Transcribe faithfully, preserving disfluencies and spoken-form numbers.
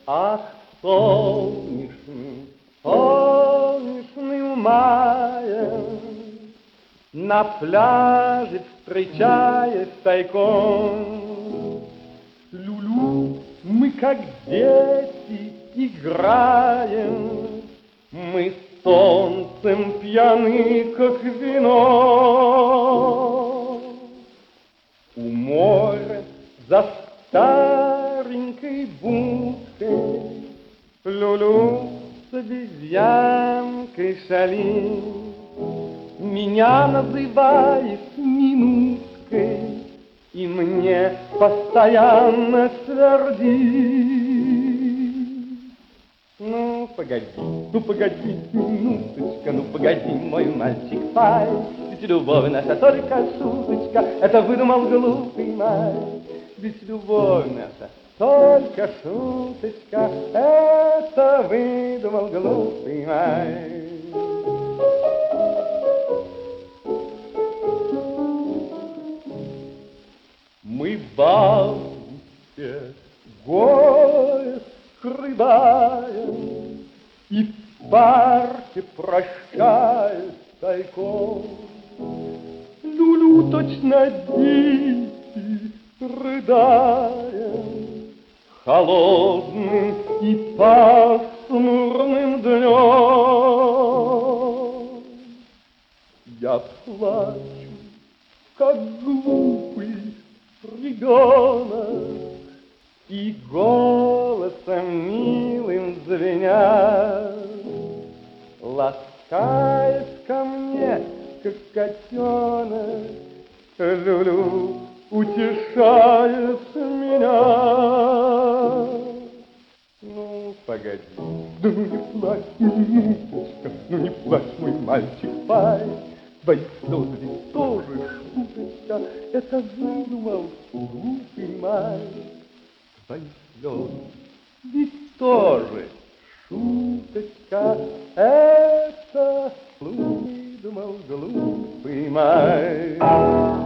Ах, солнечный, солнечным маем на пляже встречаясь тайком, Люлю, мы как дети играем, мы солнцем пьяны, как вино. У моря за старенькой будкой Люлю с обезьянкой шалит, меня называет минуткой и мне постоянно твердит: ну, погоди, ну, погоди, минуточка, ну, погоди, мой мальчик Пай, ведь любовь наша только шуточка, это выдумал глупый май. Ведь любовь наша только шуточка, это выдумал глупый май. Мы бабушке горе скрываем и в парке прощаясь тайком. Люлю точно дети рыдаем холодным и пасмурным днем. Я плачу, как глупый ребенок, и голосом милым звеня ласкает ко мне, как котенок. Люлю утешает меня. Ну, погоди, да ну не плачь, минуточка, ну не плачь, мой мальчик Пай. Твои слезы ведь тоже шуточка, это выдумал глупый май. Твои слезы ведь тоже шуточка, это выдумал глупый май.